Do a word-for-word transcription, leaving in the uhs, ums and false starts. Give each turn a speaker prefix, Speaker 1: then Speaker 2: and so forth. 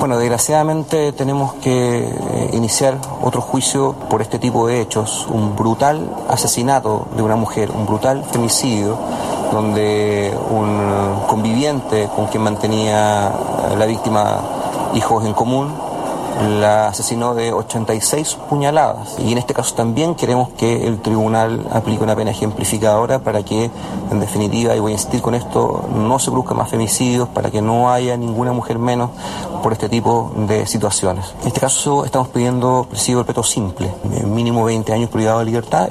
Speaker 1: Bueno, desgraciadamente tenemos que eh, iniciar otro juicio por este tipo de hechos, un brutal asesinato de una mujer, un brutal femicidio, donde un conviviente con quien mantenía la víctima hijos en común la asesinó de ochenta y seis puñaladas. Y en este caso también queremos que el tribunal aplique una pena ejemplificadora para que, en definitiva, y voy a insistir con esto, no se produzcan más femicidios, para que no haya ninguna mujer menos por este tipo de situaciones. En este caso estamos pidiendo presidio perpetuo simple, mínimo veinte años privado de libertad.